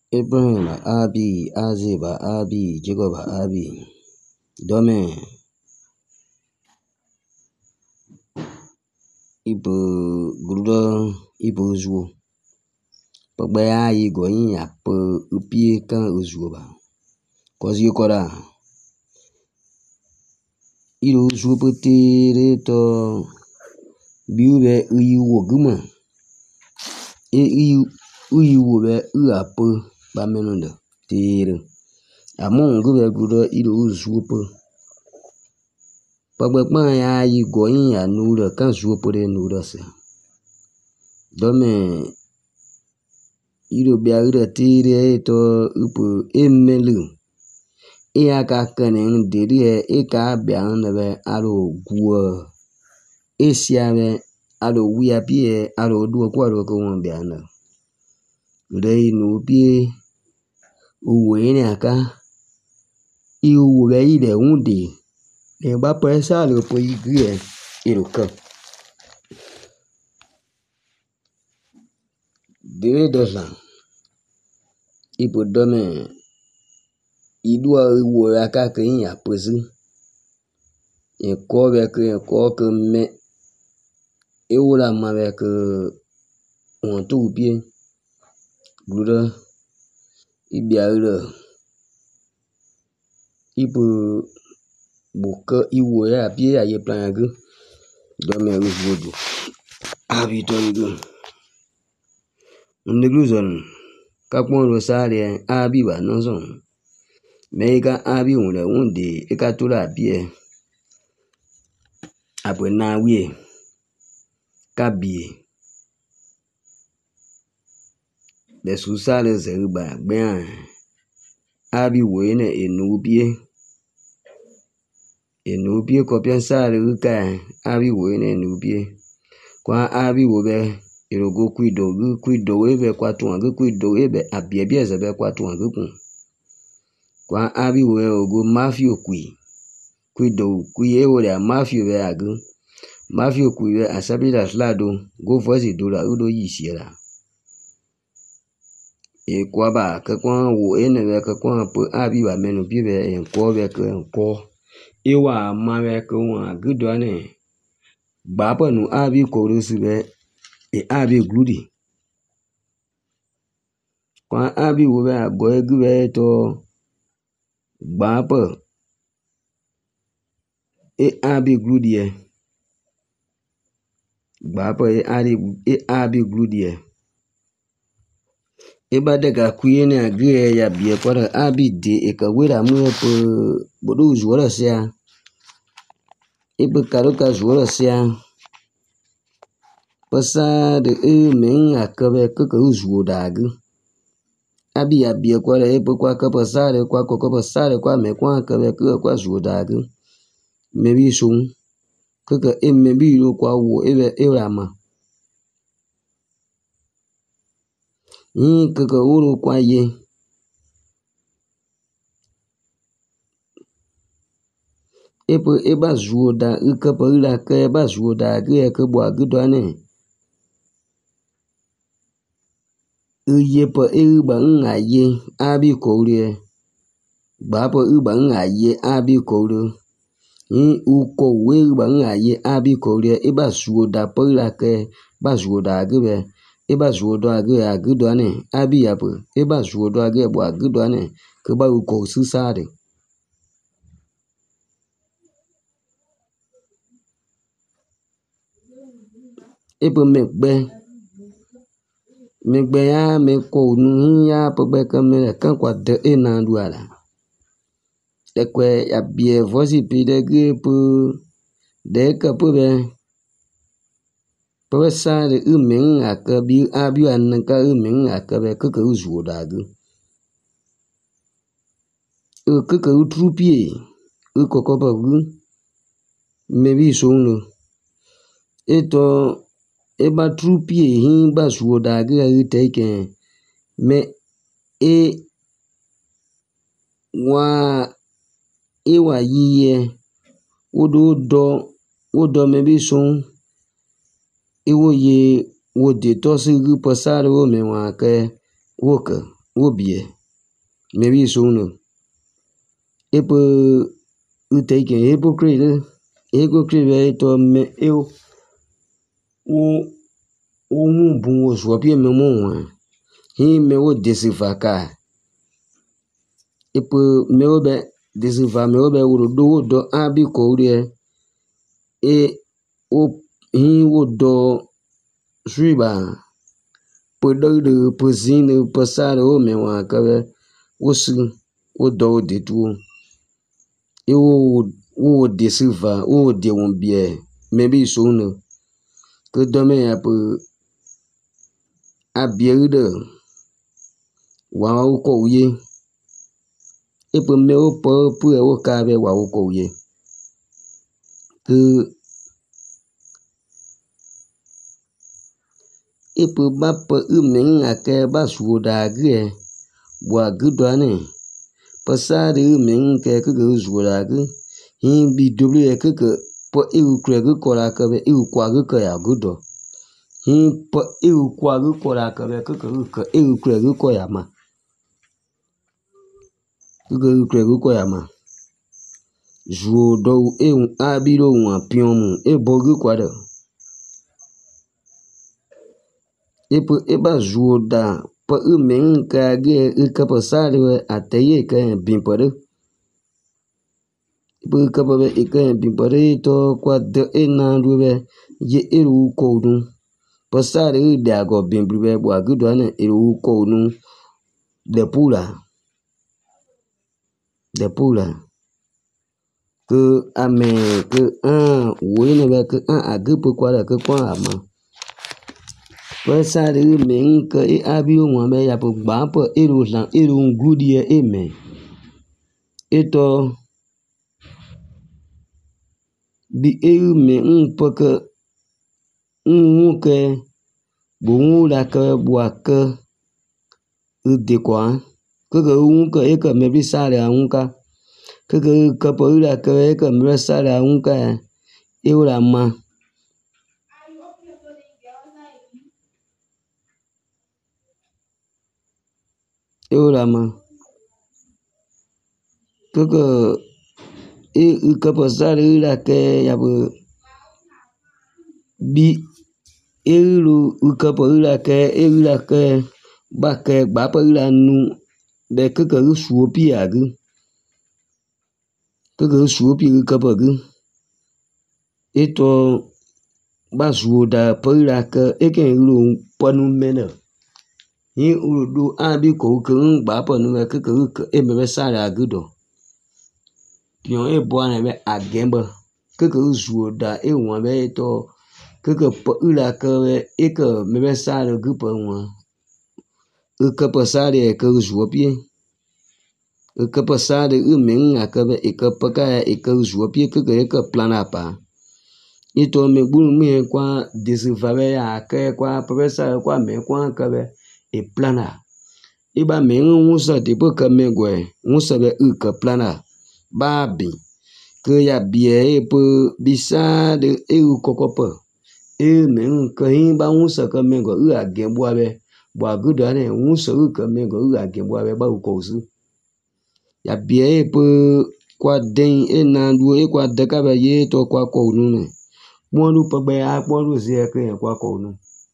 Abraham Abi, Isaac Abi, Jacob Abi. Dome ibu gurudo ibu zuo. Pagbe ayi go yin ape upie kan zuo ba. Kozi kora. Iru zuo petere to biube uyi woguma. Uyi wobe ape ba menonda tere. Amon gube gurudo iru zuo pe. Pagbe pan ya yi go yin ya nura kan zuo pe nura se. Dome iru bia ira tere to upu emelu. Ia ka kenen diri ka bia nebe aro gua. Esiabe aro wia pie aro duo kwa ro ko won bia na. Dei nu pie uwe ni aka. Iwe ide unde. Ne ba presa lo po igre iruka. Dere dosa. Ipo dome idua uwe aka ke yin apesi. Enko ke me. Ewola ma ke on tu pie. Gura ibia ira. Ipo buka iwe ya pie ya ye plan gu. Dome uvodu. Abi to igu. Ndeguzon kakpon rosare abi ba nonson. Mega abi unde eka tula pie. Apwe na wie. Kabie. De susale zeruba ben. Abi wene enubie. Enubie kopian sale uka. Abi wene enubie. Kwa abi wobe. Irogo kuido webe kwa tuangu kuido webe abiebie zebe kwa tuangu kun. Kwa abi we ogo mafio kuido kuye wole a mafio we agu. Mafio kuye asabida slado go vozi dola udo yisiera. E kwa ba ke kwa wo ene we ke kwa po abi ba menu bibe enko we ke enko. Ewa ma we ke wa gudo ane. Baba nu abi korusi we e abi gludi. Kwa abi wobe agoe gube to baba e abi gludie. Baba e abi gludie. E badega kuyene agre ya bie kwa abi de e ka wera mu pe bodo zuora sia. E be karoka zuora sia. Pasa de men akabe keke uzuo dagu. Abi ya bie kwa ebe kwa kapasare kwa kokopasare kwa me kwa kabe kwa zuo dagu. Mebi sung. Keke mebi ro kwa wo ebe erama. Keke uro kwa ye. Eba zuo da ukepa ula ke eba zuo da ge ke bo agudwane. Uye pa uba nga ye abi kourie. Bapa uba nga ye abi kourie. Uko we uba nga ye abi kourie. Eba zuo da pa ula ke ba zuo da gebe. Eba zuo da ge agudwane abi yapu. Eba zuo da ge bo agudwane ke ba uko susade. Ebe megbe ya meko nu ya pebe kemele kankwa de enanduala. Ekwe ya bie vozi pide gepu de kapube. Pebe sade umen akabi abi ananka umen akabe keke uzuo dagu. Keke utrupie. Ukokopa gu. Mebi sonu. Eto eba trupie himba zuo dagu ya uteke. Me wa yiye. Wodo mebi son. Ewo ye wode tosi gu pasare wo me wake. Woke. wo bie maybe soon epe utake hypocrite to me eu o bon so pie me mo hi me wo desivaka epe me wo be desiva me wo be wo do abi ko ri e o hi wo do suiba podo de posine pasare o me wa ka be wo su wo do de tu e wo desiva o de won bie maybe soon que dome ya pe abieride wa ko ye e pe me o po pu e o ka be wa ko ye que e pe ba pe men ake ba su da ge wa gudane pasade men ke zu da ge hin bi double ke po e ku ke ko la ke be e kwa ge ke ya gudo hin po e kwa ge ko la ke be ke e ku ge ko ya ma ke ko ya ma zo do e abiro wa pion e bo ge kwa de e ba zo da po men ka ge e ka pasade ateye ke bin pore bu ka ba e ka bin pore to kwa de e na ru be ye e ru ko nu pasade de ago bin be bo agudo na e ru ko nu de pula que ame que wo ne ba que agupo kwa la que kwa ama pasade men que e abio mo me ya po gba po e ru san e ru ngudie e me eto bi e me po que ke bo la que bo que de kwa que e que me bi sale a que por la que me sale a e la ma que pasar la que ya bi elu que por la que ba que ba por la nu de que suopi agu que suopi que por eto ba suoda por la que e que lu ponu mena ni udu abi ko que ba ponu que e me sara agudo pion e bo na be agemba que suoda e won be to que po la que e que me sara gu po won que pasare que suopi que pasade men akabe e que paka e que suopi que plana pa ito me bulu me kwa desivave ya ke kwa professor kwa me kwa kabe e plana iba me ngusa tipo ka me gwe ngusa be ka plana babi que ya bie e po bisa de e kokopo e me ka hin ba ngusa ka me go a gembo be bwa gudo ne ngusa ka me go a gembo be ba ko su ya bie e po kwa den e na du e kwa de ka be ye to kwa ko nu ne monu pagbe a kpọrọ ozi eke kwa ko nu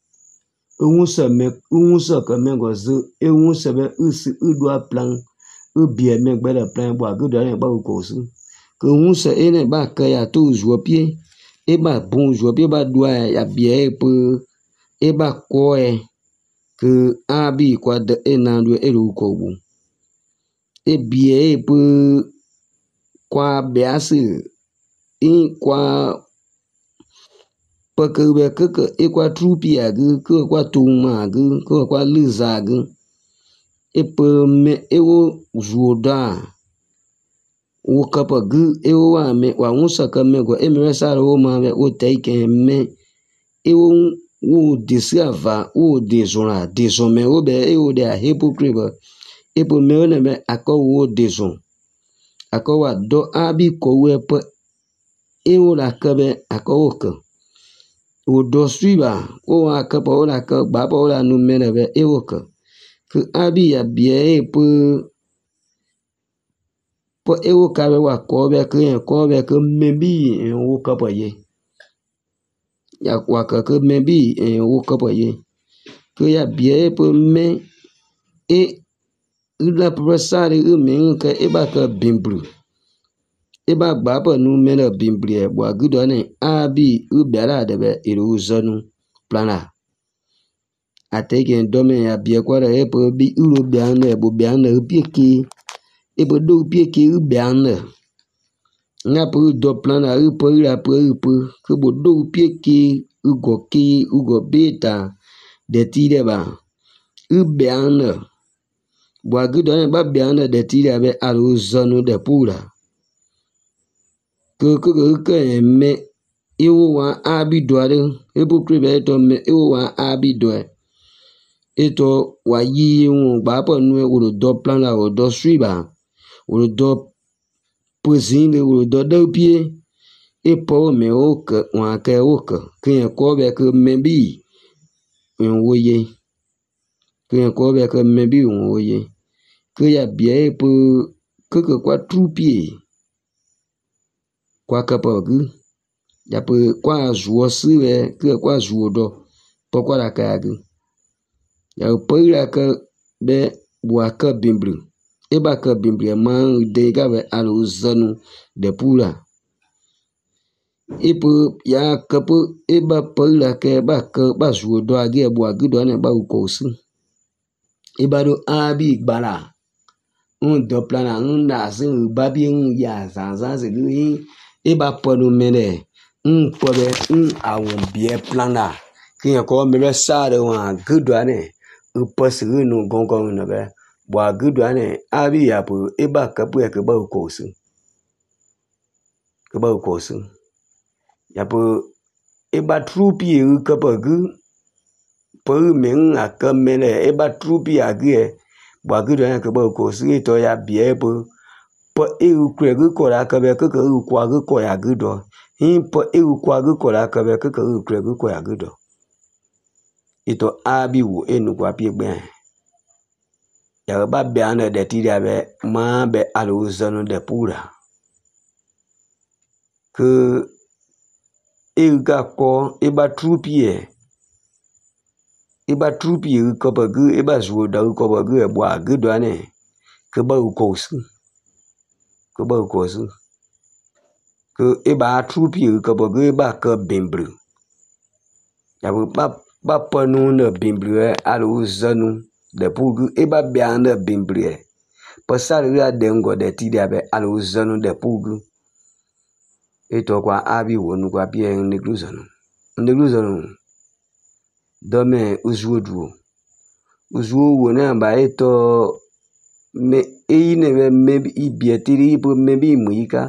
unwusa ka me go zu unwusa be usi udu plan ubie me gbe da plan bo agudo ne ba ko su ke unwusa ene ba ka ya to zuo pie e ba bon zuo pie ba dua ya bie e pe e ba ko e ke abi kwa de ena du e ru ko bu e bie e pe kwa beasi in kwa porque be que e kwa trupi agu que kwa tuma agu que kwa liza agu e pe me e wo zuoda wo kapa gu e wo wa me wa unsa ka me go e me sa ro ma be o take me e wo disava wo dezona dezome o be e wo de a hypocrite e pe me ne me ako wo dezon ako wa do abi ko we pe e wo la ka be ako wo ka o do suiba o aka pa o la ka ba pa o la nu mene be e wo ka que abi ya bien pour ewo kabe wa kobe que membi en wo kapoye ya wa que membi en wo kapoye que ya bien pour me e la professeur me que e ba que bimbru e ba gba pa nu me na bimbri e bo gudo ne abi u bela de be iru zonu plana ateke ndome ya bien kwa e po bi uro bian ne bo bian ne pieki e bo do pieki u bian ne nga po do plana u po ira po que bo do pieki u go beta de tire ba u bian ne bo gudo ne ba bian ne de tire be aru zonu de pura que me iwo wa abi doare ebo kribe to me iwo wa abi doe eto wa yi won gba po nu wo do plan la wo do swiba wo do pozin le wo do pie e po me o ke wa ke o ke ko be ke me bi en wo ye ke ko be ke me bi en wo ye que ya bien po que kwa trupie kwa kapogu ya po kwa zuo siwe que kwa zuo do po kwa la kagu ya po la que be bua ka bimbru e ba ka bimbru ma de ga be alu zanu de pula e po ya kapo e ba po la que ba zuo do agi bua gudo ne ba ko su e ba do abi gbala un do plana un na sin ba bi un ya zanzan se lui e ba po no mene un po be un awon bien plana ki ko me be sa de wa gudo ne u po se no gongon no be bua gudo ne abi ya po e ba kapo ya ke ba ko su ya po e ba trupi u kapo gu po men a ka mene e ba trupi agi bua gudo ne ke ba ko su to ya bien po e u kre gu ko la ka be ke u kwa gu ko ya gudo hin po e u kwa gu ko la ka be ke u kre gu ko ya gudo ito abi wo enu kwa pie gbe ya ba be an de ti ya be ma be alu zonu de pura que e ga ko e ba trupie ko ba gu e ba zuo da ko ba gu e bua gudo ne ke ba ko su que e ba trupie ko ba gu e ba ka bimbru ya ba panu ne bimbru alu zonu de pugu e ba bia ne bimbru pasal ya dengo de ti dia be alu zonu de pugu e to kwa abi wonu kwa pie negluzonu dome uzuo wona ba e to me e ne be me ibietiri po me bi muika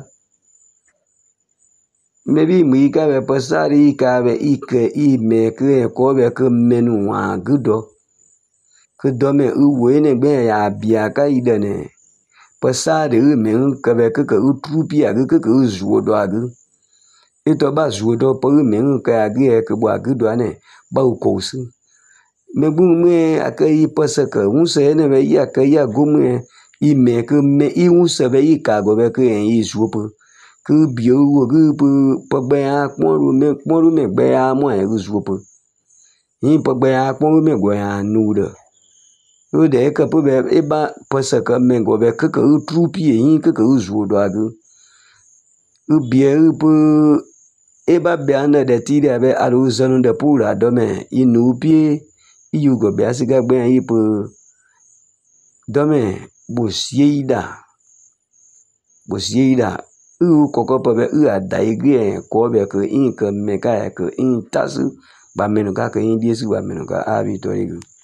be pasari ka be ike I me ke ko be ke menu wa gudo que dome u wene be ya bia ka idene pasari u me ke be ke u trupi ag ke u zuo do ag e to ba zuo do po me ke ag e ke bo ag do ne ba u ko su me bu me akai pasaka un se ne be ya ka ya gume I me ke me I un se be I ka go be ke I zuo po que bio wo gu po gbe a pon ru me gbe a mo e zuo po yin po gbe a pon ru me go ya nu de o de ka po be e ba pasa ka me go be ke u trupi yin ke u zuo do ag u bio po e ba bia na de ti de be alu zonu de pura do me I nu pie I yu go be asiga gbe I po do me bo sieida u koko po be u adai gbe ko be ke in ke me ka ke in tasu ba menu ka ke in diesu ba menu ka abi to igu